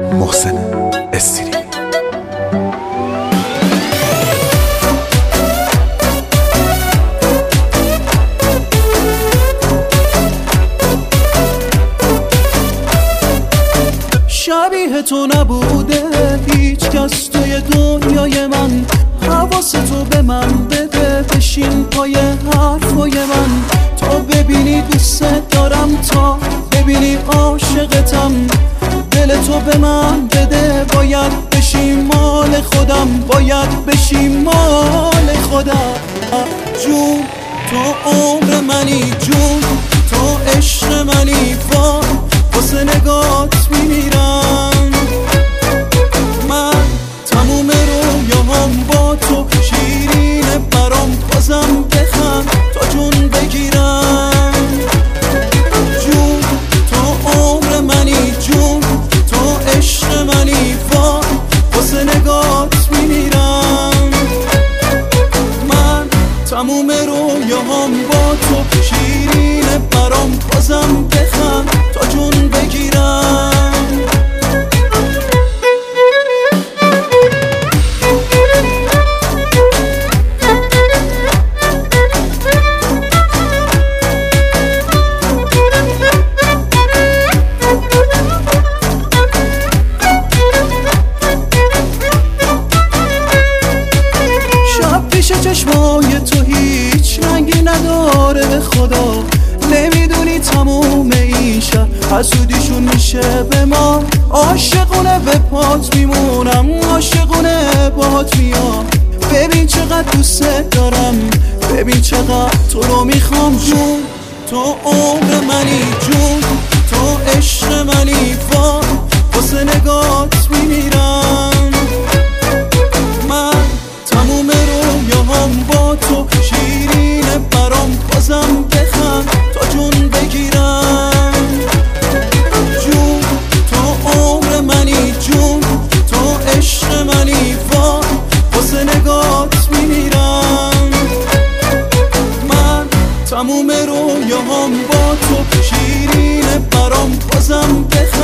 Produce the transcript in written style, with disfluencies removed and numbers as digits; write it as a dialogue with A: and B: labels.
A: محسن استیری.
B: شبیه تو نبوده هیچ کس توی دنیای من، حواس تو به من بده، بشین پای حرفای من، تا ببینی دوست دارم، تا ببینی عاشقتم، دل تو به من بده، باید بشی مال خودم، باید بشی مال خودم. جون تو عمر منی، جون تو عشق منی، واسه نگات میمیرم من، تموم رویاهام با تو شیرینه برام، بازم بخند تا جون بگیرم. جون تو عمر منی، جون تو عشق منی، واسه نگات میمیرم من، تموم رویاهام با تو شیرینه برام، بازم بخند تا جون بگیرم. شب پیش چشمای تو هیچ رنگی نداره به خدا، نمیدونی تموم این شهر حسودیشون میشه به ما، عاشقونه به پات میمونم، عاشقونه باهات میام، ببین چقدر دوست دارم، ببین چقدر تو رو میخوام. جون تو عمر منی، جون تو عشق منی، واسه نگات میمیرم من، تموم رویاهام با تو شیرینه برام، بازم بخند تا جون بگیرم. جون تو عمر منی، جون تو عشق منی، واسه نگات میمیرم من، تموم رویاهام با تو شیرینه برام، بازم بخند